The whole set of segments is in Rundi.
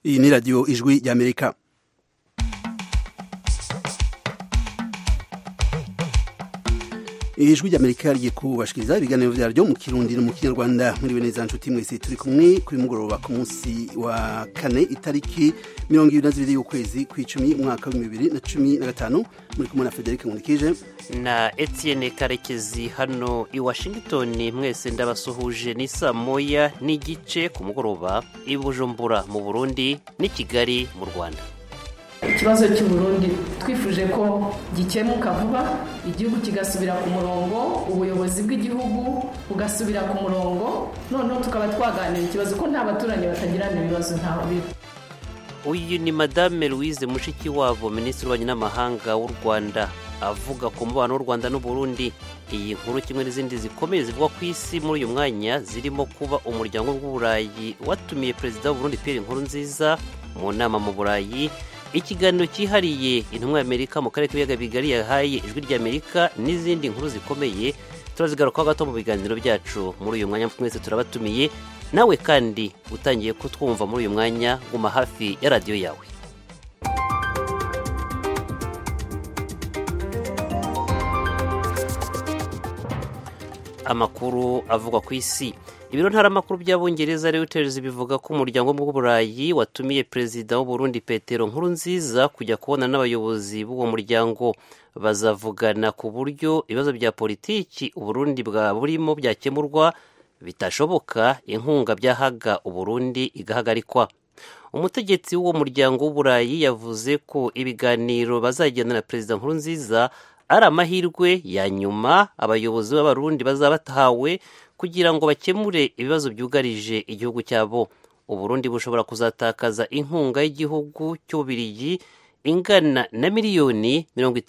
Iyi ni radio Ijwi ry'Amerika. Ijwi ry'Amerika rigiye kubashikiriza ibiganiro vyaryo mu Kirundi no mu Kinyarwanda. Muri neza nshuti mwese turi kumwe kuri mugoroba ku munsi wa kane itariki 22 y'ukwezi kw'icumi umwaka wa 2015 muri kumwe na Frederic Nkundikije na Etienne Karekezi hano i Washington. Mwese ndabasuhuje ni saa moya n'igice ku mugoroba i Bujumbura mu Burundi ni Kigali mu Rwanda. Ikibazo cy'u Burundi twifuje ko gikemuka vuba, igihugu kigasubira ku murongo, ubuyobozi bw'igihugu bugasubira ku murongo, noneho tukaba twaganira ikibazo ko nta baturanyi batagirana ibibazo nta bibi. Uyu ni Madame Louise Mushikiwabo, Minisitiri w'Ububanyi n'Amahanga w'u Rwanda, avuga ku mubano w'u Rwanda n'u Burundi. Iyi nkuru kimwe n'izindi zikomeye zivuga ku isi muri uyu mwanya zirimo kuba umuryango w'Uburayi watumiye Perezida w'u Burundi Pierre Nkurunziza mu nama mu Burayi, ikiganiro cyihariye intumwa y'Amerika mu karere k'ibiyaga bigari yahaye Ijwi ry'Amerika n'izindi nkuru zikomeye turazigarukaho gato mu biganiro byacu muri uyu mwanya. Mwese turabatumiye, nawe kandi utangiye kutwumva muri uyu mwanya guma hafi ya radio yawe. Amakuru avugwa ku isi. Ibiro ntaramakuru by'Abongereza Reuters bivuga ko umuryango w'Uburayi watumiye Perezida w'u Burundi Petero Nkurunziza kujya kubona n'abayobozi b'uwo muryango. Bazavugana ku buryo ibibazo bya politiki Uburundi burimo byakemurwa, bitashoboka inkunga byahaga Uburundi igahagarikwa. Umutegetsi w'uwo muryango w'Uburayi yavuze ko ibiganiro bazagirana na Perezida Nkurunziza ari amahirwe ya nyuma abayobozi b'Abarundi bazaba batahawe kugira ngo bakemure ibibazo byugarije igihugu cyabo. Uburundi bushobora kuzatakaza inkunga y'igihugu cy'Ububirigi ingana na miliyoni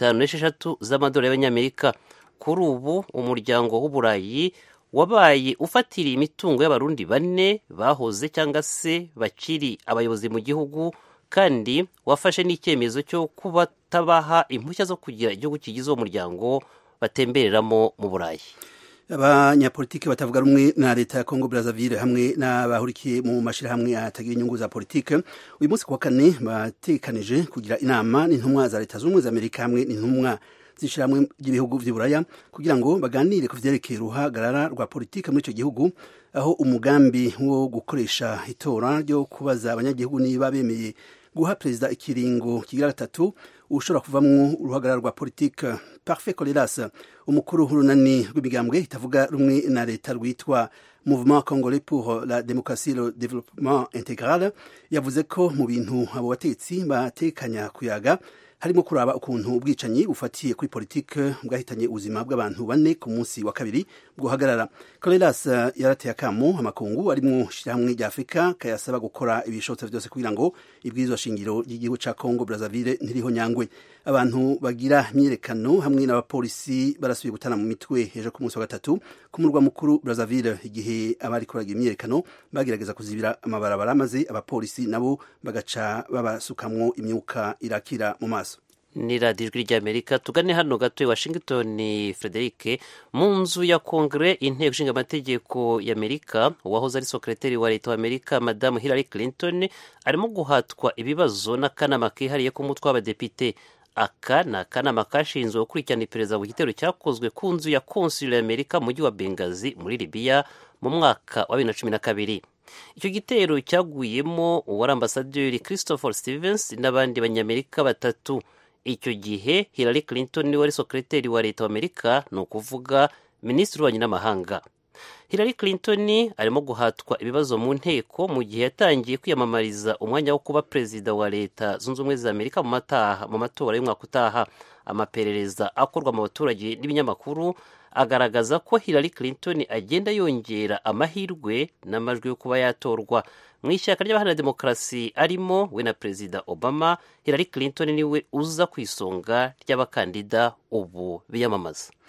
56 z'amadolari y'Abanyamerika. Kuri ubu umuryango w'Uburayi wabaye ufatiriye imitungo y'Abarundi bane bahoze cyangwa se bakiri abayobozi mu gihugu, kandi wafashe n'icyemezo cyo kubatabaha impushya zo kugira igihugu kigize uwo muryango batembereramo mu Burayi. Abanyapolitiki batavuga rumwe na leta ya Congo Brazzaville hamwe n'abahurikiye mu mashirahamwe atagira inyungu za politike uyu munsi kuwa kane batekanije kugira inama n'intumwa za leta z'ubumwe za Amerika hamwe n'intumwa z'ishiramwe ry'ibihugu vy'Iburaya kugira ngo baganire ku vyerekeye uruhagarara rwa politike muri ico gihugu, aho umugambi wo gukoresha itora ryo kubaza abanyagihugu niba bemeye guha perezida ikiringo kigira gatatu ushobora kuvamwo uruhagarara rwa politike. Parfait Coleras, umukuru w'urunani rw'imigambwe itavuga rumwe na leta rwitwa Mouvement Congolais pour la démocratie et le développement intégral, yavuze ko mu bintu abo batetsi batekanya kuyaga harimo kuraba ukuntu ubwicanyi bufatiye kuri politike bwahitanye ubuzima bw'abantu bane ku munsi wa kabiri bwohagarara. Coleras yarateye akamo amakungu arimwo shirahamwe rya Afrika kayasaba gukora ibishobotse byose kugira ngo ibwirizwa shingiro ry'igihugu ca Congo Brazzaville ntiriho nyangwe. Abantu bagira imyerekano hamwe n'abapolisi barasubiye gutana mu mitwe ejo ku munsi wa gatatu ku murwa mukuru Brazzaville, igihe abari kuragira imyerekano bagerageza kuzibira amabarabara maze abapolisi nabo bagaca babasukamwo imyuka irakira mu maso. Ni Radio Ijwi ry'Amerika. Tugane hano gato i Washington. Frederic, mu nzu ya Kongre inteko ishinga amategeko y'Amerika, uwahoze ari sekretari wa leta w'Amerika Madame Hillary Clinton arimo guhatwa ibibazo n'akanama kihariye k'umutwe w'abadepite. Aka ni akanama kashinzwe gukurikirana iperereza ku gitero cyakozwe ku nzu ya konsula y'Amerika mu mujyi wa Benghazi muri Libya mu mwaka wa 2012. Icyo gitero cyaguyemo uwari ambasaderi Christopher Stevens n'abandi banyamerika batatu. Icyo gihe Hillary Clinton wari sekretari wa leta w'Amerika, ni ukuvuga Minisitiri w'Ububanyi n'Amahanga. Hillary Clinton arimo guhatwa ibibazo mu nteko mu gihe yatangiye kwiyamamariza umwanya wo kuba perezida wa leta zunze ubumwe za Amerika mu matora y'umwaka utaha. Amaperereza akorwa mu baturage n'ibinyamakuru agaragaza ko Hillary Clinton agenda yongera amahirwe n'amajwi yo kuba yatorwa. Mu ishyaka ry'abaharanira demokarasi arimo we na Perezida Obama, Hillary Clinton niwe uza ku isonga ry'abakandida ubu biyamamaza.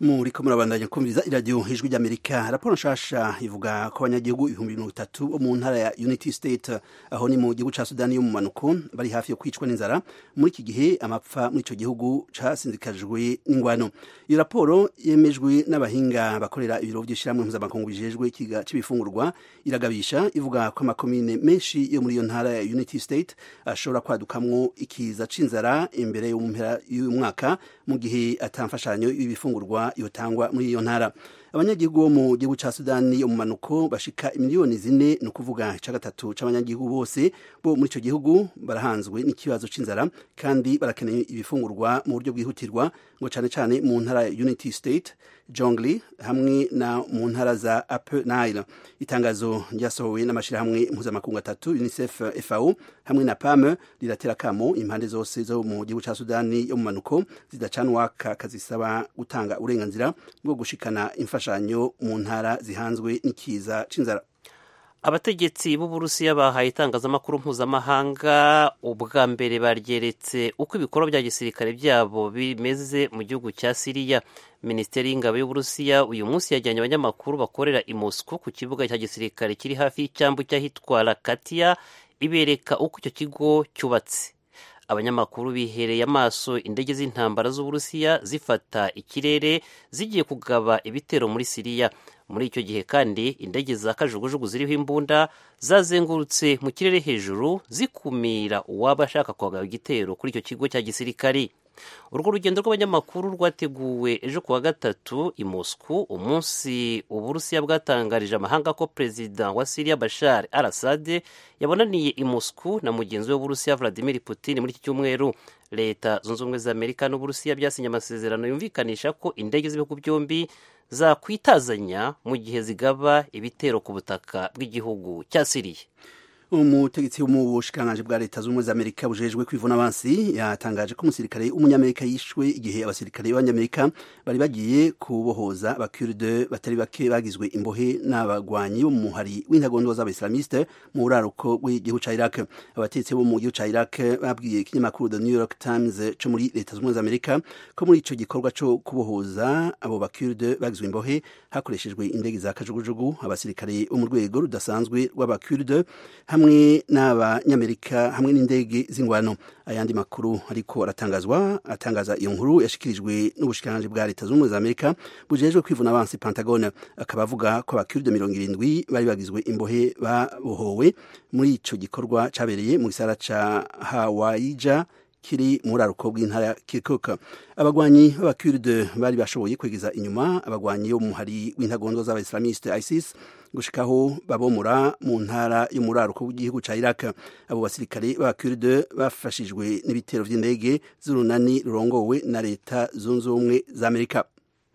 Muriko murabandanya kumviriza iradiyo ijwi ry'Amerika. Raporo nshasha ivuga ko abanyagihugu 30,000 bo mu ntara ya Unity State aho ni mu gihugu ca Sudani yo mu manuko bari hafi yo kwicwa n'inzara muri iki gihe amapfa muri ico gihugu casinzikajwe n'ingwano. Iyo raporo yemejwe n'abahinga bakorera ibiro vy'ishiramwe mpuzamakungu bijejwe ikiga c'ibifungurwa iragabisha ivuga ko amakomine menshi yo muri iyo ntara ya Unity State ashobora kwadukamwo ikiza c'inzara imbere y'umwaka mu gihe atamfashanyo y'ibifungurwa yotangwa muri iyo ntara. Abanyagihugu bo mu gihugu ca Sudani yo mu manuko bashika miliyoni 4 no kuvuga ca gatatu c'abanyagihugu bose bo muri ico gihugu barahanzwe n'ikibazo c'inzara kandi barakeneye ibifungurwa mu buryo bwihutirwa ngo cane mu ntara ya Unity State, Jonglei hamwe na mu ntara za Upper Nile. Itangazo ryasohowe n'amashirahamwe mpuzamakungu 3 UNICEF, FAO hamwe na PAM riratera kamo impande zose zo mu gihugu ca Sudani yo mu manuko zidacanwa kazisaba gutanga uburenganzira bwo gushikana imfashanyo mu ntara zihanzwe n'ikiza c'inzara. Abategetsi b'Uburusiya bahaye itangazamakuru mpuzamahanga ubwa mbere baryeretse uko ibikorwa bya gisirikare byabo bimeze mu gihugu cya Siriya. Minisiteri y'ingabo y'Uburusiya uyu munsi yajyanye abanyamakuru bakorera i Moscow ku kibuga cya gisirikare kiri hafi y'icyambu cy'ahitwa Lakatia ibereka uko icyo kigo cyubatse. Abanyamakuru bihereye amaso indege z'intambara z'Uburusiya zifata ikirere zigiye kugaba ibitero muri Siriya. Muri icyo gihe kandi indege za kajugujugu ziriho imbunda zazengurutse mu kirere hejuru zikumira uwaba ashaka kwagaba igitero kuri icyo kigo cya gisirikari. Urwo rugendo rw'abanyamakuru rwateguwe ejo kuwa gatatu i Moscow, umunsi Uburusiya bwatangarije amahanga ko Perezida wa Syria Bashar al-Assad yabonaniye i Moscow na mugenzi we w'Uburusiya Vladimir Putin muri iki cyumweru. Leta Zunze Ubumwe za Amerika n'Uburusiya byasinye amasezerano yumvikanisha ko indege z'ibihugu byombi zakwitazanya mu gihe zigaba ibitero ku butaka bw'igihugu cya Syria. Umutegetsi wo mu bushikiranganji bwa Leta Zunze Ubumwe za Amerika bujejwe kwivuna abansi yatangaje ko umusirikare w'umunyamerika yishwe igihe abasirikare b'abanyamerika bari bagiye kubohoza abakurde batari bake bagizwe imbohe n'abagwanyi bo mu muhari w'intagondwa z'abaislamiste mu buraruko bw'igihugu ca Iraq. Abategetsi bo mu gihugu ca Iraq babwiye ikinyamakuru The New York Times cyo muri Leta Zunze Ubumwe za Amerika ko muri ico gikorwa cyo kubohoza abo bakurde bagizwe imbohe hakoreshejwe indege za kajugujugu, abasirikare bo mu rwego rudasanzwe rw'abakurde hamwe n'abanyamerika hamwe n'indege z'ingwano. Ayandi makuru ariko atangaza iyo nkuru yashikirijwe n'ubushikiranganji bwa Leta Zunze Ubumwe za Amerika bujejwe kwivuna abansi Pentagon, akaba avuga ko abakurde 70 bari bagizwe imbohe babohowe muri ico gikorwa cabereye mu gisara ca Hawaija kiri mu buraruko bw'intara ya Kirkuk. Abagwanyi b'abakurde bari bashoboye kwegeza inyuma abagwanyi bo mu hari w'intagondwa z'abaislamiste ISIS gushikaho babomora mu ntara yo mu buraruko bw'igihugu ca Iraq. Abo basirikare b'abakurde bafashijwe n'ibitero vy'indege z'urunani rurongowe na Leta Zunze Ubumwe za Amerika.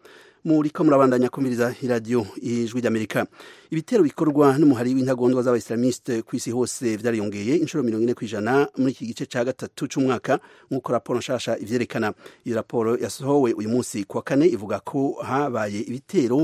Muriko murabandanya kumviriza iradiyo ijwi ry'Amerika. Ibitero bikorwa n'umuhari w'intagondwa z'abaislamiste kw'isi hose vyariyongeye inshuro 40% muri iki gice ca gatatu c'umwaka nk'uko raporo nshasha ivyerekana. Iyo raporo yasohowe uyu munsi kuwa kane ivuga ko habaye ibitero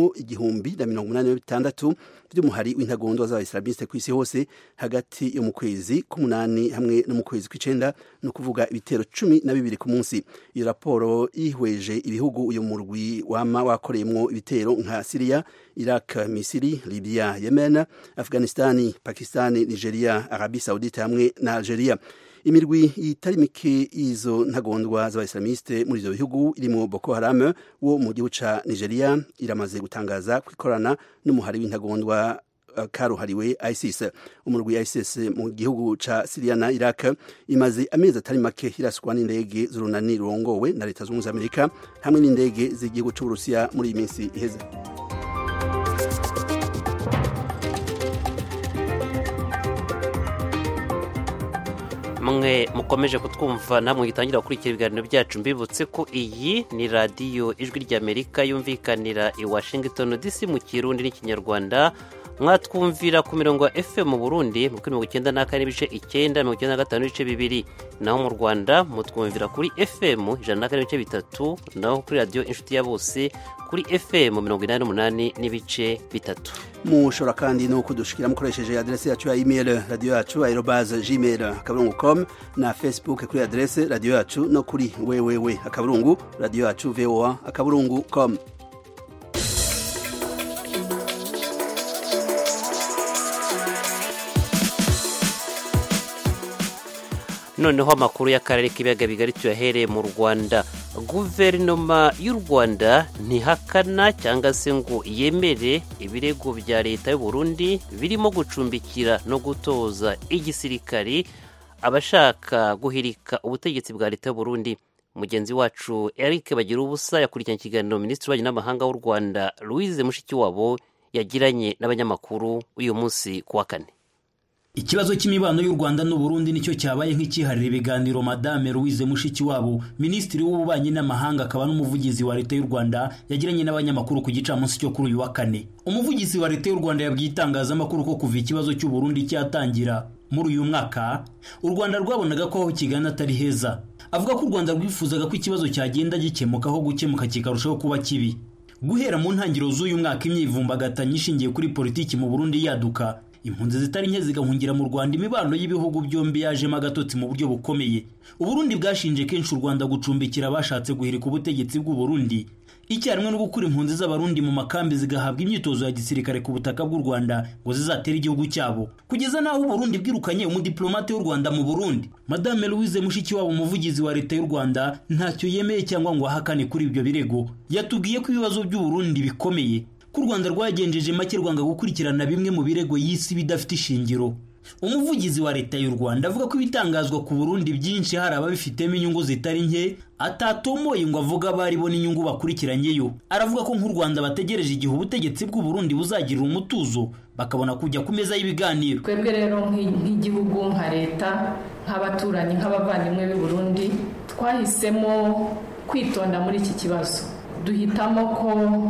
186 vy'umuhari w'intagondwa z'abaislamiste kw'isi hose hagati yo mu kwezi k'umunani hamwe no mu kwezi kw'icenda, no kuvuga ibitero 12 ku munsi. Iyo raporo ihweje ibihugu uyu murwi wama wakoreyemwo ibitero nka Syria, Iraq, Misiri, Libya, Yemen, Afghanistan, Pakistan, Nigeria, Arabie Saoudite hamwe na Algeria. Imirwi itari mike izo ntagondwa z'abaislamiste muri ivyo bihugu irimo Boko Haram wo mu gihugu ca Nigeria iramaze gutangaza kwikorana n'umuhari w'intagondwa karuhariwe ISIS. Umurwi ISIS mu gihugu ca Syria na Iraq imaze amezi atari make hiraswa n'indege z'urunani rurongowe na Leta Zunze Ubumwe za Amerika hamwe n'indege z'igihugu c'Uburusiya muri iyi minsi iheze. Mwe mukomeje kutwumva namwe gitangira gukurikira ibiganiro byacu, mbibutse ko iyi ni radiyo ijwi ry'Amerika yumvikanira i Washington DC mu Kirundi n'Ikinyarwanda. Mwatwumvira ku mirongo ya FM mu Burundi mu 94.9, 95.2, naho mu Rwanda mutwumvira kuri FM 104.3, naho kuri radio Inshuti ya Bose kuri FM 88.3. Mushobora kandi no kudushikira mukoresheje adresse yacu ya email radio yacu @gmail.com na Facebook kuri adresse radio yacu no kuri www.radio yacu voa.com. noneho amakuru y'akarere k'ibiyaga bigari tuyahereye mu Rwanda. Guverinoma y'u Rwanda ntihakana cyangwa se ngo yemere ibirego bya leta y'u Burundi birimo gucumbikira no gutoza igisirikari abashaka guhirika ubutegetsi bwa leta y'u Burundi. Mugenzi wacu Eric Bagirubusa yakurikiranye ikiganiro Minisitiri w'Ububanyi n'Amahanga w'u Rwanda Louise Mushikiwabo yagiranye n'abanyamakuru uyu munsi kuwa kane. Ikibazo cy'imibano y'u Rwanda n'u Burundi nicyo cyabaye nk'ikiharira ibiganiro Madame Louise Mushikiwabo, Minisitiri w'Ububanyi n'Amahanga akaba n'umuvugizi wa leta y'u Rwanda, yagiranye n'abanyamakuru ku gicamunsi cyo kuri uyu wa kane. Umuvugizi wa leta y'u Rwanda yabwiye itangazamakuru ko kuva ikibazo cy'u Burundi cyatangira muri uyu mwaka u Rwanda rwabonaga ko aho kigana atari heza. Avuga ko u Rwanda rwifuzaga ko ikibazo cyagenda gikemuka aho gukemuka kikarushaho kuba kibi. Guhera mu ntangiriro z'uyu mwaka imyivumbagatanyo ishingiye kuri politiki mu Burundi yaduka, impunzi zitari nke zigahungira mu Rwanda, imibano y'ibihugu byombi yajemo agatotsi mu buryo bukomeye. U Burundi bwashinje kenshi u Rwanda gucumbikira abashatse guhirika ubutegetsi bw'u Burundi, icyarimwe no gukura impunzi z'abarundi mu makambi zigahabwa imyitozo ya gisirikare ku butaka bw'u Rwanda ngo zizatere igihugu cyabo, kugeza naho u Burundi bwirukanye umudiplomate w'u Rwanda mu Burundi. Madame Louise Mushikiwabo, umuvugizi wa leta y'u Rwanda, ntacyo yemeye cyangwa ngo ahakane kuri ibyo birego. Yatubwiye ko ibibazo by'u Burundi bikomeye, ko u Rwanda rwagenjeje make rwanga gukurikirana bimwe mu birego y'isi bidafite ishingiro. Umuvugizi wa leta y'u Rwanda avuga ko ibitangazwa ku Burundi byinshi hari ababifitemo inyungu zitari nke, atatomoye ngo avuga bari bo n'inyungu bakurikiranyeyo. Aravuga ko nk'u Rwanda bategereje igihe ubutegetsi bw'u Burundi buzagirira umutuzo bakabona kujya ku meza y'ibiganiro. Twebwe rero nk'igihugu, nka leta, nk'abaturanyi, nk'abavandimwe b'u Burundi, twahisemo kwitonda muri iki kibazo. Duhitamo ko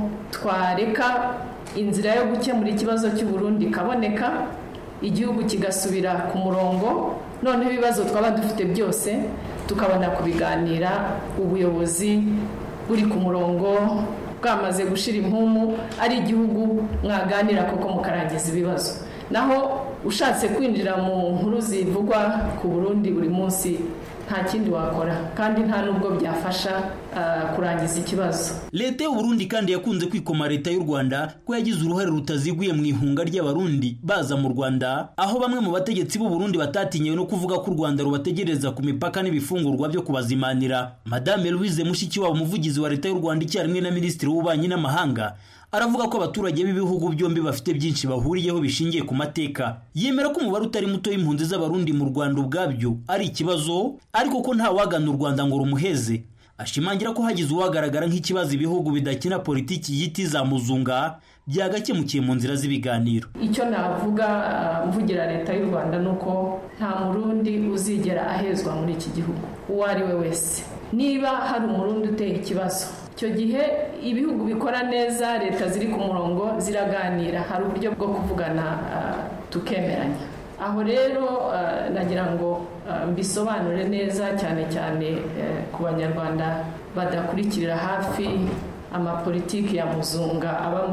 twareka inzira yo gukemura ikibazo cy'u Burundi kaboneka, igihugu kigasubira ku murongo, noneho ibibazo twaba dufite byose tukabona kubiganira, ubuyobozi buri ku murongo, bwamaze gushira impumu, ari igihugu mwaganira koko mukarangiza ibibazo. Naho ushatse kwinjira mu nkuru zivugwa ku Burundi buri munsi, nta kindi wakora kandi nta nubwo byafasha kurangiza ikibazo. Leta y'u Burundi kandi yakunze kwikoma leta y'u Rwanda ko yagize uruhare rutaziguye mu ihunga ry'abarundi baza mu Rwanda, aho bamwe mu bategetsi b'u Burundi batatinyewe no kuvuga ko u Rwanda rubategereza ku mipaka n'ibifungurwa byo kubazimanira. Madame Louise Mushikiwabo, umuvugizi wa leta y'u Rwanda icyarimwe na Minisitiri w'Ububanyi n'Amahanga, aravuga ko abaturage b'ibihugu byombi bafite byinshi bahuriyeho bishingiye ku mateka. Yemera ko umubare utari muto w'impunzi z'abarundi mu Rwanda ubwabyo ari ikibazo, ariko ko nta wagana u Rwanda ngo rumuheze. Ashimangira ko hagize uwagaragara nk'ikibazo ibihugu bidakina politiki yiti za muzunga byagakemukiye mu nzira z'ibiganiro. Icyo navuga mvugira leta y'u Rwanda nuko nta murundi uzigera ahezwa muri iki gihugu uwo ari we wese. Niba hari umurundi uteye ikibazo, icyo gihe ibihugu bikora neza, leta ziri ku murongo ziraganira, hari uburyo bwo kuvugana tukemeranya. Aho rero nagira ngo mbisobanure neza, cyane cyane ku banyarwanda badakurikirira hafi amapolitiki ya muzunga aba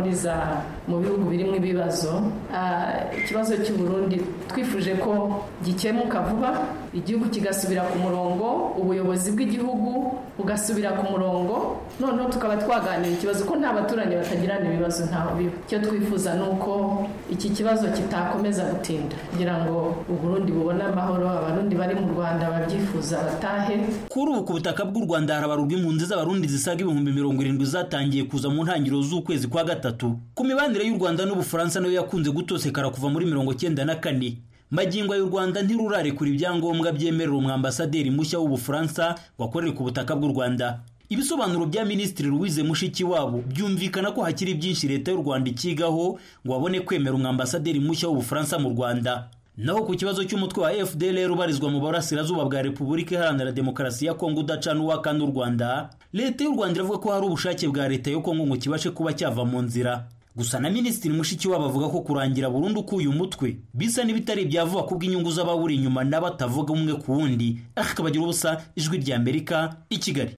mu bihugu birimo ibibazo. Ikibazo cy'u Burundi twifuje ko gikemuka vuba, igihugu kigasubira ku murongo, ubuyobozi bw'igihugu bugasubira ku murongo, noneho tukaba twaganira ikibazo ko nta baturanyi batagirana ibibazo ntaho biba. Icyo twifuza ni uko iki kibazo kitakomeza gutinda kugira ngo u Burundi bubone amahoro, abarundi bari mu Rwanda babyifuza batahe. Kuri ubu ku butaka bw'u Rwanda harabarurwa impunzi z'abarundi zisaga 70,000 zatangiye kuza mu ntangiriro z'ukwezi kwa gatatu. Ku mibanire y'u Rwanda n'Ubufaransa nayo yakunze gutosekara kuva muri 1994. Magingo y'u Rwanda ntirurarekura ibyangombwa byemerera umwambasaderi mushya w'Ubufaransa wakorera ku butaka bw'u Rwanda. Ibisobanuro bya Minisitiri Louise Mushikiwabo byumvikana ko hakiri byinshi leta y'u Rwanda ikigaho ngo babone kwemera umwambasaderi mushya w'Ubufaransa mu Rwanda. Naho ku kibazo cy'umutwe wa FDLR ubarizwa mu burasirazuba bwa Repubulika Iharanira Demokarasi ya Kongo udacana uwaka n'u Rwanda, leta y'u Rwanda iravuga ko hari ubushake bwa leta yo Kongo ngo kibashe kuba cyava mu nzira. Gusa na Minisitiri Mushikiwabo avuga ko kurangira burundu k'uyu mutwe bisa n'ibitari byavuga ku bw'inyungu z'abawuri inyuma n'abatavuga umwe ku wundi. Akabagira ubusa, Ijwi rya Amerika, i Kigali.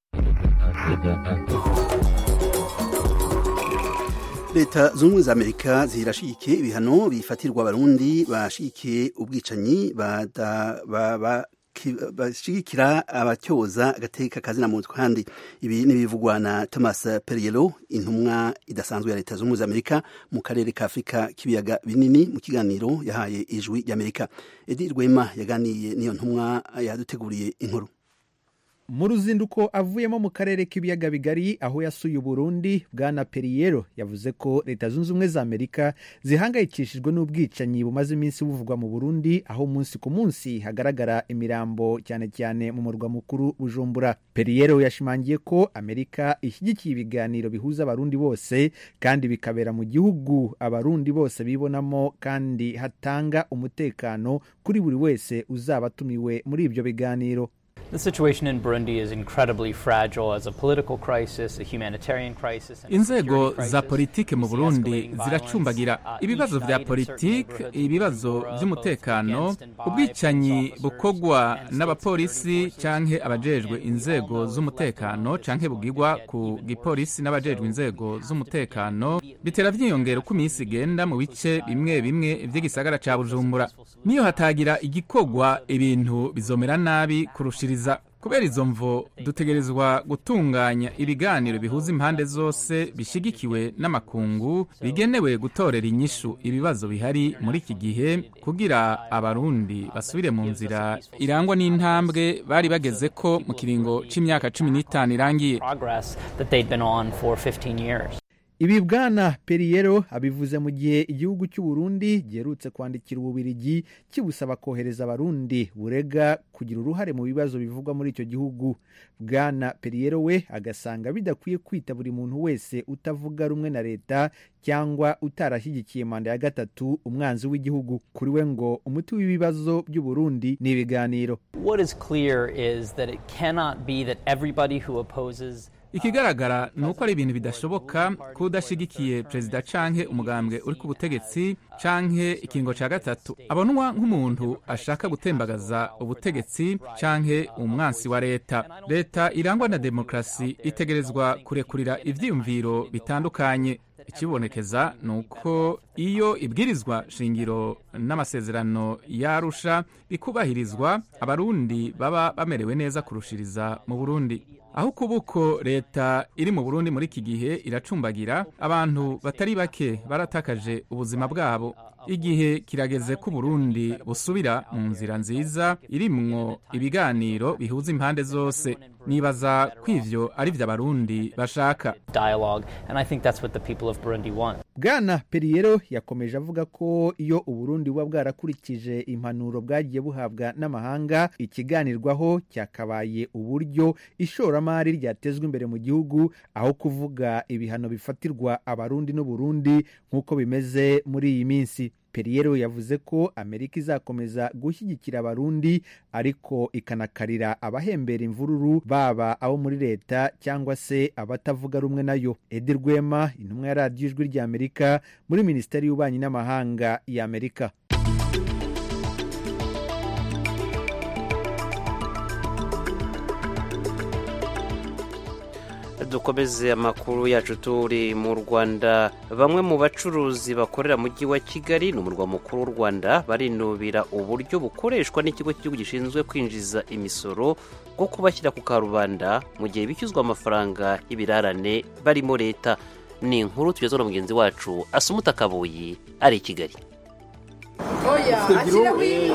Leta z'ubumwe za Amerika zirashigikiye ibihano bifatirwa abarundi bashigikiye ubwicanyi bashigikira abatyoza agateka kazina muntu kandi ibi nibivugwa na Thomas Perriello intumwa idasanzwe ya leta z'umwe za Amerika mu karere ka Afrika kibiyaga binini mu kiganiro yahaye ijwi ry'Amerika. Edi Rwema yaganiye niyo ntumwa yaduteguriye inkuru. Mu ruzinduko avuyemo mu karere k'ibiyaga bigari aho yasuye Burundi, Bwana Perriello yavuze ko leta zunze ubumwe za Amerika zihangayikishijwe n'ubwicanyi bumaze iminsi buvugwa mu Burundi, aho umunsi ku munsi hagaragara imirambo cyane cyane mu murwa mukuru Bujumbura. Perriello yashimangiye ko Amerika ishyigikiye ibiganiro bihuza abarundi bose kandi bikabera mu gihugu abarundi bose bibonamo kandi hatanga umutekano kuri buri wese uzaba atumiwe muri ibyo biganiro. The situation in Burundi is incredibly fragile as a political crisis, a humanitarian crisis. Inzego za politike mu Burundi ziracumbagira ibibazo vya politike, ibibazo vy'umutekano, ubwicanyi bukogwa n'abapolisi canke abajejwe inzego z'umutekano canke bugirwa ku gipolisi n'abajejwe inzego z'umutekano bitera vyiyongera uko iminsi igenda mu bice bimwe bimwe vy'igisagara ca Bujumbura. Niyo hatagira igikogwa ibintu bizomera nabi kurushiriza. Kubera izo mvo dutegerezwa gutunganya ibiganiro bihuza impande zose bishigikiwe n'amakungu bigenewe gutorera inyishu ibibazo bihari muri iki gihe kugira abarundi basubire mu nzira irangwa n'intambwe bari bageze ko mu kiringo c'imyaka 15 irangiye. Ibi Bwana Perriello abivuze mu gihe igihugu cy'u Burundi giherutse kwandikira Ububirigi kibusaba kohereza abarundi burega kugira uruhare mu bibazo bivugwa muri icyo gihugu. Bwana Perriello we agasanga bidakwiye kwita buri muntu wese utavuga rumwe na leta cyangwa utarashyigikiye manda ya gatatu umwanzi w'igihugu. Kuri we ngo umuti w'ibibazo by'u Burundi ni ibiganiro. What is clear is that it cannot be that everybody who opposes Ikigaragara nuko ari ibintu bidashoboka kudashigikiye president canke umugambwe uri ku butegetsi canke ikingo ca gatatu abonwa nk'umuntu ashaka gutembagaza ubutegetsi canke umwansi wa leta. Leta irangwa na demokrasi itegerezwa kurekurira ivyiyumviro bitandukanye. Ikibonekeza nuko iyo ibwirizwa shingiro n'amasezerano yarusha bikubahirizwa abarundi baba bamerewe neza kurushiriza mu Burundi. Aho kubuko leta iri mu Burundi muri iki gihe iracumbagira abantu batari bake baratakaje ubuzima bwabo. Igihe kirageze ko Burundi busubira mu nzira nziza irimwo ibiganiro bihuza impande zose. Nibaza kw'ivyo ari vy'abarundi bashaka. Dialogue, and I think that's what the people of Burundi want. Bwana Perriello yakomeje avuga ko iyo Uburundi buba bwarakurikije impanuro bwagiye buhabwa n'amahanga, ikiganirwaho cyakabaye uburyo ishoramari ryatezwe imbere mu gihugu aho kuvuga ibihano bifatirwa abarundi n'u Burundi nk'uko bimeze muri iyi minsi. Perriello yavuze ko Amerika izakomeza gushyigikira abarundi ariko ikanakarira abahembera imvururu baba abo muri leta cyangwa se abatavuga rumwe nayo. Edi Rwema, intumwa ya radiyo ijwi ry'Amerika muri Minisiteri y'Ububanyi n'Amahanga ya Amerika. Dukomeze amakuru yacu turi mu Rwanda. Bamwe mu bacuruzi bakorera mu mujyi wa Kigali n'umurwa mukuru w'u Rwanda barinubira uburyo bukoreshwa n'ikigo cy'igihugu gishinzwe kwinjiza imisoro bwo kubashyira ku karubanda mu gihe bishyuzwa amafaranga y'ibirarane barimo leta. Ni inkuru tugezwa na mugenzi wacu Asumuta Kabuyi ari i Kigali. Oya, ashiraho imwe.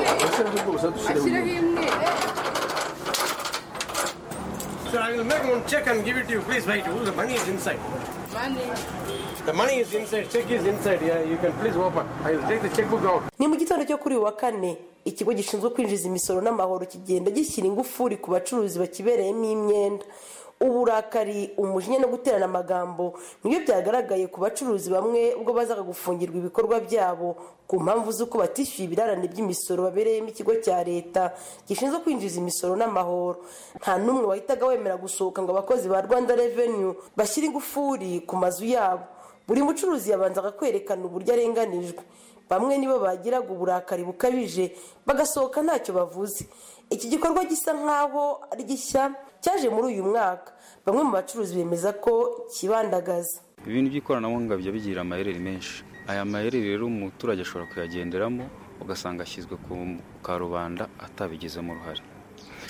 Sir, I will make one check and give it to you. Please wait. The money is inside. Money. The money is inside. Check is inside. Yeah, you can please open. I will take the checkbook out. Ni mu gitondo cyo kuri wa kane ikigo gishinzwe kwinjiza imisoro n'amahoro kigenda gishyira ingufuri ku bacuruzi bakibereyemo imyenda. Uburakari, umujinya no guterana amagambo nibyo byagaragaye ku bacuruzi bamwe ubwo bazaga gufungirwa ibikorwa byabo ku mpamvu z'uko batishyuye ibirarane by'imisoro babereyemo ikigo cya leta gishinzwe kwinjiza imisoro n'amahoro. Nta n'umwe wahitaga wemera gusohoka ngo abakozi ba Rwanda Revenue bashyire ingufuri ku mazu yabo. Buri mucuruzi yabanzaga kwerekana uburyo arenganijwe. Bamwe nibo bagiraga uburakari bukabije bagasohoka ntacyo bavuze. Iki gikorwa gisa nkaho ari gishya cyaje muri uyu mwaka. Bamwe mu bacuruzi bemeza ko kibandagaza. Ibintu by'ikoranabuhanga byo bigira amaherere menshi. Aya maherere rero umuturage ashobora kuyagenderamo ugasanga ashyizwe ku karubanda atabigizemo uruhare.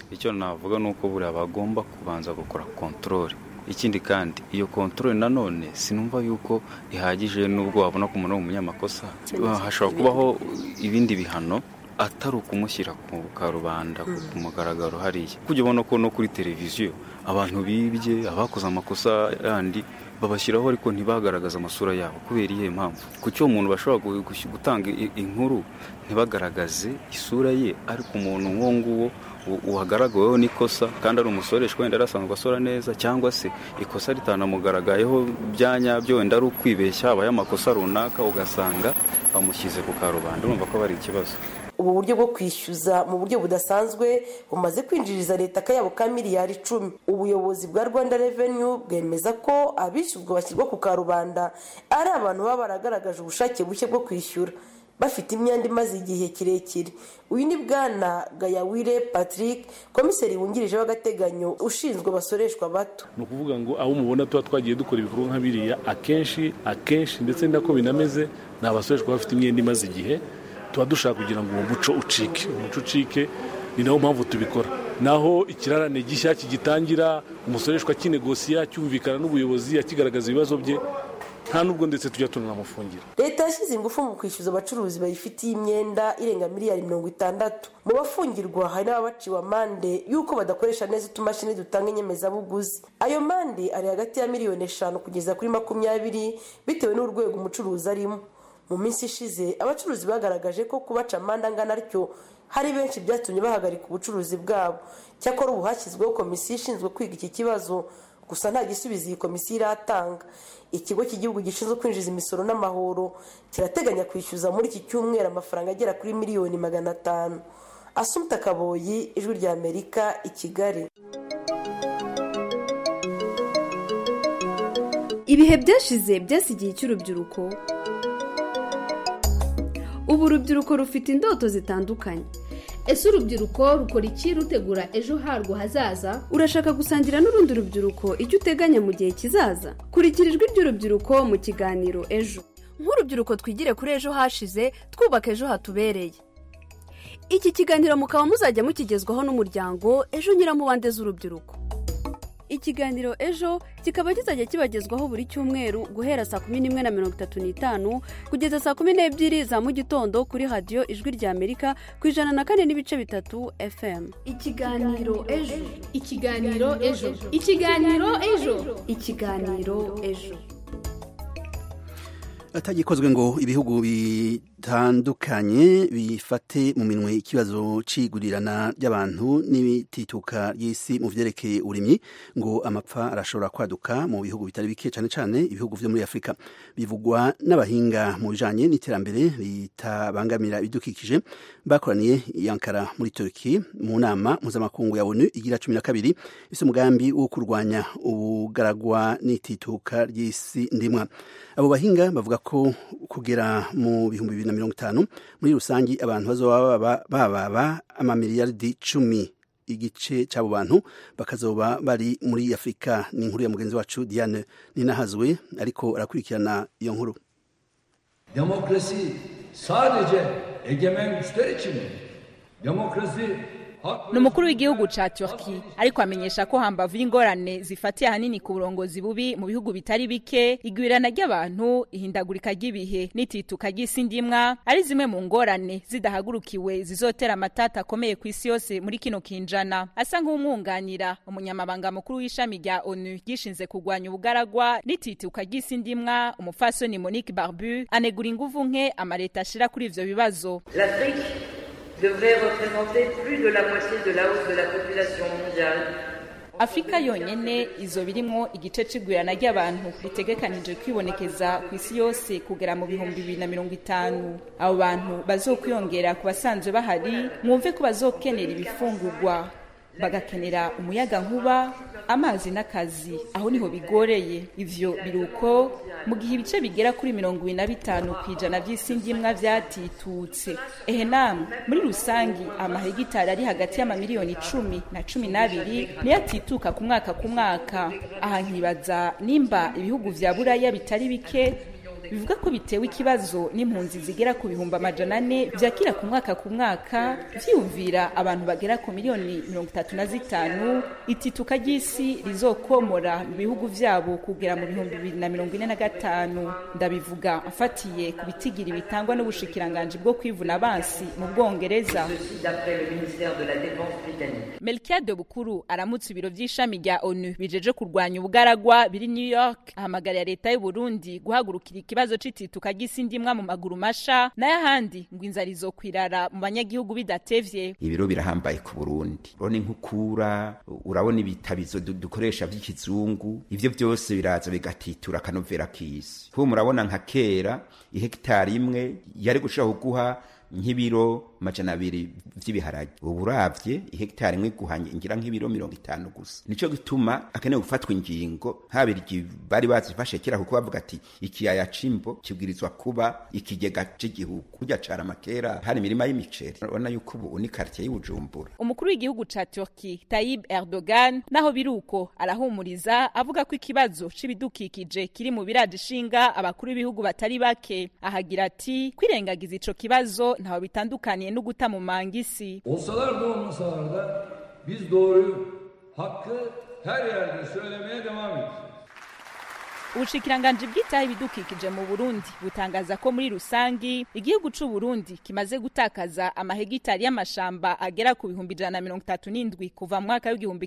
icyo navuga ni uko buriya bagomba kubanza gukora control. Ikindi kandi iyo control nanone sinumva yuko ihagije, nubwo wabona ko umuntu w'umunyamakosa hashobora kubaho ibindi bihano atari ukumushyira ku karubanda ku mugaragaro hariya. Kujya ubona ko no kuri televiziyo abantu bibye, abakoze amakosa yandi babashyiraho ariko ntibagaragaza amasura yabo. Kubera iyihe mpamvu? Kuki umuntu bashobora gutanga inkuru ntibagaragaze isura ye, ariko umuntu nk'uwo nguwo uhagaragaweho n'ikosa kandi ari umusoreshwa wenda arasanzwe asora neza, cyangwa se ikosa ritanamugaragayeho byanyabyo wenda ari ukwibeshya habaye amakosa runaka ugasanga bamushyize ku karubanda, urumva ko bari ikibazo. Ubu buryo bwo kwishyuza mu buryo budasanzwe bumaze kwinjiriza leta akayabo ka miliyari 10. Ubuyobozi bwa Rwanda Revenue bwemeza ko abishyuzwa bashyirwa ku karubanda ari abantu baba baragaragaje ubushake bushya bwo kwishyura bafite imyenda imaze igihe kirekire. Uyu ni Bwana Gayawire Patrick, komiseri wungirije w'agateganyo ushinzwe abasoreshwa bato. Ni ukuvuga ngo abo mubona tuba twagiye dukora ibikorwa nka biriya akenshi ndetse ndako binameze ni abasoreshwa bafite imyenda imaze igihe. Tuba dushaka kugira ngo uwo muco ucike, ni nawo mpamvu tubikora. Naho ikirarane gishya kigitangira, umusoreshwa kinegosiya cyumvikana n'ubuyobozi akigaragaza ibibazo bye, nta nubwo ndetse tujya tunanamufungira. Leta yashyize ingufu mu kwishyuza abacuruzi bayifitiye imyenda irenga miliyari 60. Mu bafungirwa hari n'abaciwe amande y'uko badakoresha neza utumashini dutanga inyemezabuguzi. Ayo mande ari hagati ya miliyoni 5 kugeza kuri 20 bitewe n'urwego umucuruzi arimo. Mu minsi ishize abacuruzi bagaragaje ko kubaca amande angana atyo hari benshi byatumye bahagarika ubucuruzi bwabo. Cyakora ubu hashyizweho komisiyo ishinzwe kwiga iki kibazo, gusa nta gisubizo iyi komisiyo iratanga. Ikigo cy'igihugu gishinzwe kwinjiza imisoro n'amahoro kirateganya kwishyuza muri iki cyumweru amafaranga agera kuri miliyoni 500. Asumta Kaboyi, Ijwi rya Amerika, i Kigali. Ibihe byashize byasigiye cy'urubyiruko. Ubu urubyiruko rufite indoto zitandukanye. Ese urubyiruko rukora iki rutegura ejo harwo hazaza? Urashaka gusangira n'urundi rubyiruko icyo uteganya mu gihe kizaza? Kurikira ijwi ry'urubyiruko mu kiganiro Ejo. Nk'urubyiruko twigire kuri ejo hashize, twubaka ejo hatubereye. Iki kiganiro mukaba muzajya mukigezwaho n'umuryango Ejo Nyiramubande z'urubyiruko. Ikiganiro Ejo kikaba kizajya kibagezwaho buri cyumweru guhera saa 11:35 kugeza saa 12 za mu gitondo kuri radio Ijwi rya Amerika ku 104.3 FM. Ikiganiro Ejo. Ikiganiro Ejo. Ikiganiro Ejo. Ikiganiro Ejo. Atagikozwe ngo ibihugu bitandukanye bifate mu minwe ikibazo cigurirana ry'abantu n'ibitituka y'isi mu vyerekeye urimyi, ngo amapfa arashobora kwaduka mu bihugu bitari bike, cyane cyane ibihugu vyo muri Afrika. Bivugwa n'abahinga mu bijanye n'iterambere ritabangamira ibidukikije bakoraniye i Ankara muri Turkey mu nama mpuzamakungu ya ONU igira 12 ifite umugambi wo kurwanya ubugaragwa n'itituka ry'isi ndimwa. Abo bahinga bavuga ko kugera mu 2050 muri rusangi abantu bazoba baba amamiliyardi 10, igice cy'abo bantu bakazoba bari muri Afrika. Ni inkuru ya mugenzi wacu Diane Ninahazwe ariko arakurikirana iyo nkuru. Demokrasi sadece egemen güçler için mi? Demokrasi Numukuru w'igihugu ca Turkey ariko amenyesha ko hambavu y'ingorane zifatiye hanini ku burongozi bubi mu bihugu bitari bike, igwirana ry'abantu, ihindagurika ry'ibihe n'itituka ry'isi ndimwa ari zimwe mu ngorane zidahagurukiwe zizotera amatata akomeye ku isi yose muri kino kinjana. Asa nk'umwunganira umunyamabanga mukuru w'ishami rya ONU gishinze kurwanya ubugaragwa n'itituka ry'isi ndimwa, umupfasoni Monique Barbu anegura inguvu nke amareta ashira kuri ivyo bibazo. Devrait représenter plus de la moitié de la hausse de la population mondiale. Afrika yonyene izo birimo igice c'igwirana ry'abantu ritegekanije kwibonekeza ku isi yose kugera mu 2050. Abo bantu bazokwiyongera ku basanzwe bahari, mwumve ko bazokenera ibifungurwa, bagakenera umuyaga nkuba, amazi n'akazi. Aho niho bigoreye. Ivyo biruko mu gihe ibice bigera kuri 25% by'isi ndimwa vyatitutse. Namwe muri rusangi amahegitari ari hagati y'amamiliyoni 10 na 12 niyo atituka ku mwaka. Aha nkibaza nimba ibihugu vya Buraya bitari bike bivuga ko bitewe ikibazo n'impunzi zigera ku bihumbi 400 vyakira ku mwaka vyiyumvira abantu bagera ku miliyoni 35 itituka ry'isi rizokomora mu bihugu vyabo kugera mu bihumbi 2045. Ndabivuga afatiye ku bitigiri bitangwa n'ubushikiranganje bwo kwivuna abansi mu Bwongereza. Melchiade Bukuru aramutse ibiro vy'ishami rya ONU bijeje kurwanya ubugaragwa biri New York, ahamagarira leta y'u Burundi guhagurukira ikibazo c'itituka ry'isindimwa mu maguru masha n'ayahandi ngo inzara izokwirara mu banyagihugu bidatevye. Ibiro birahambaye ku Burundi, urabona inkukura, urabona ibitabizo dukoresha vy'ikizungu, ivyo byose biraza bigatitura akanovera k'isi. Kuko murabona nka kera ihegitari imwe yari gushaka guha nk'ibiro 200 vy'ibiharage, ubu uravye ihegitari imwe guhanye ingira nk'ibiro 50 gusa. Nico gituma akeneye gufatwa ingingo habiri bari bazifashe kera kuko bavuga ati ikiyaya cimbo kibwirizwa kuba ikigega cy'igihugu kujya cara makera hari imirima y'imiceri. Urabona yuko ubu ni quartier y'Ubujumbura. Umukuru w'igihugu ca Turkey Tayyip Erdogan naho biruko arahumuriza avuga ko ikibazo c'ibidukikije kiri mu biraje ishinga abakuru b'ibihugu batari bake. Ahagira ati kwirengagiza ico kibazo ntaho bitandukaniye no guta mu mangisi. Olsalar da olmasalar da biz doğruyu, hakkı her yerde söylemeye devam edeceğiz. Ubushikiranganje bw'itaha ibidukikije mu Burundi butangaza ko muri rusangi igihugu c'u Burundi kimaze gutakaza amahegitari y'amashamba agera ku 137 kuva mu mwaka w'igihumbi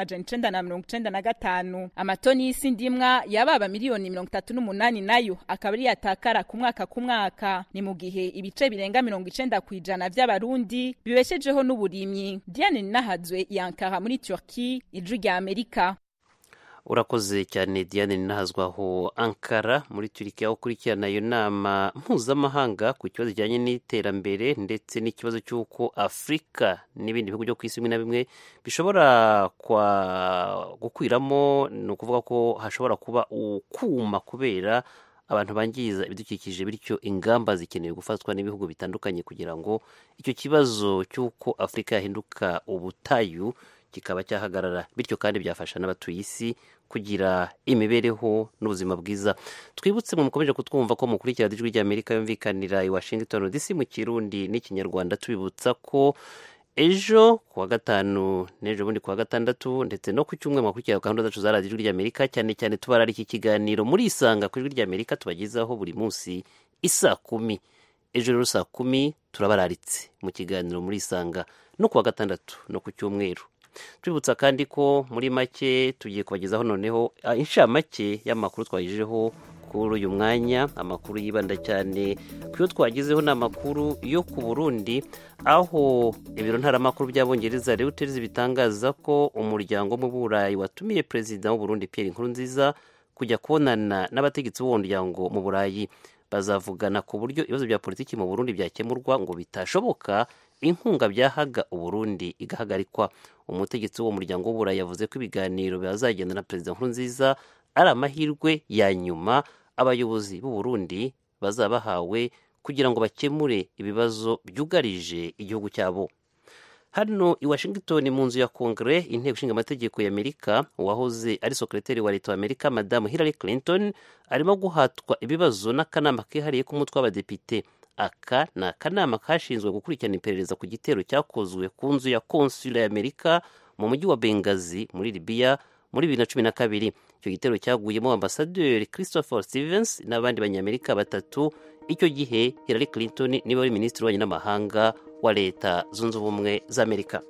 1995. Amatoni y'isindimwa yababa miliyoni 38 nayo akaba ari yatakara ku mwaka. Ni mu gihe ibice birenga 90% vy'abarundi bibeshejeho n'uburimyi. Diane Nahazwe yankara muri Turkey, Ijwi rya Amerika. Urakoze cyane Diane Nahazwaho Ankara muri Turkiya aho kurikirana iyo nama mpuzamahanga ku kibazo kijyanye n'iterambere ndetse n'ikibazo cy'uko Afrika n'ibindi bihugu byo ku isi bimwe na bimwe bishobora gukwiramo, ni ukuvuga ko hashobora kuba ukuma kubera abantu bangiza ibidukikije, bityo ingamba zikenewe gufatwa n'ibihugu bitandukanye kugira ngo icyo kibazo cy'uko Afrika yahinduka ubutayu kikaba cyahagarara, bityo kandi byafasha n'abatuye isi kugira imibereho n'ubuzima bwiza. Twibutse mu mukomeje kutwumva ko mukurikira Ijwi rya Amerika yumvikanira i Washington DC mu Kirundi n'Ikinyarwanda, tubibutsa ko ejo kuwa gatanu n'ejo bundi kuwa gatandatu ndetse no ku cyumweru mukurikira gahunda zacu za Ijwi rya Amerika, cyane cyane tubarara iki kiganiro muri Isanga ku Ijwi rya Amerika tubagezaho buri munsi isa 10. Ejo rero saa 10 turabararitse mu kiganiro muri Isanga no kuwa gatandatu no ku cyumweru. Twibutsa kandi ko muri make tugiye kubagezaho noneho inshamake y'amakuru twagijeho kuri uyu mwanya. Amakuru yibanda cyane kuyo twagizeho n'amakuru yo ku Burundi, aho ibiro ntaramakuru by'Abongereza Reuters bitangaza ko umuryango mu Burayi watumiye Perezida w'u Burundi Pierre Nkurunziza kujya kubonana n'abategetsi b'uwo muryango mu Burayi. Bazavugana ku buryo ibibazo bya politiki mu Burundi byakemurwa, ngo bitashoboka inkunga byahaga u Burundi igahagarikwa. Umutegetsi w'uwo muryango w'Uburayi yavuze ko ibiganiro bizagenda na Perezida Nkurunziza ari amahirwe ya nyuma abayobozi b'u Burundi bazabahawe kugira ngo bakemure ibibazo byugarije igihugu cyabo. Hano i Washington mu nzu ya Kongere, inteko ishinga amategeko ya Amerika, uwahoze ari sekretari wa leta wa Amerika Madamu Hillary Clinton arimo guhatwa ibibazo n'akanama kihariye k'umutwe w'abadepite. Aka ni akanama kashinzwe gukurikirana iperereza ku gitero cyakozwe ku nzu ya konsula ya Amerika mu mujyi wa Benghazi muri Libya muri 2012. Icyo gitero cyaguyemo ambasaderi Christopher Stevens n'abandi banyamerika 3. Icyo gihe Hillary Clinton niwe wari minisitiri w'ububanyi n'amahanga wa leta zunze ubumwe za Amerika.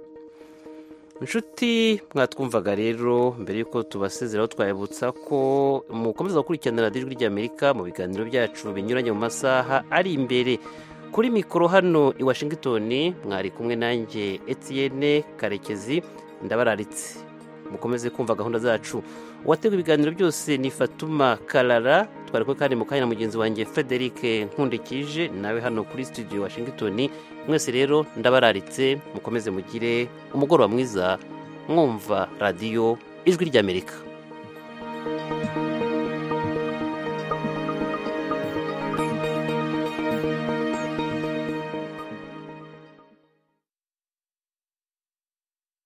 Inshuti mwatwumvaga rero, mbere yuko tubasezeraho twayibutsa ko mukomeza gukurikirana Ijwi rya Amerika mu biganiro byacu binyuranye mu masaha ari imbere. Kuri mikoro hano i Washington mwari kumwe nanjye Etienne Karekezi, ndabararitse mukomeze kumva gahunda zacu. Uwateguye ibiganiro byose ni Fatuma Karara, twari ko kandi mukanya na mugenzi wanjye Frederic Nkundikije, nawe hano kuri studio Washington. Mwese rero ndabararitse mukomeze mugire umugoroba mwiza mwumva radio Ijwi rya Amerika.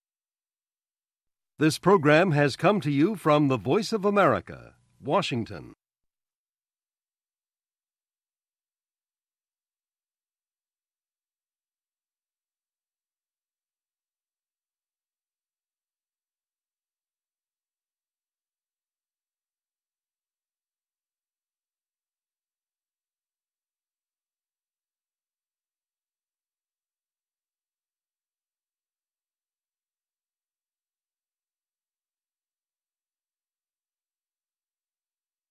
This program has come to you from the Voice of America, Washington.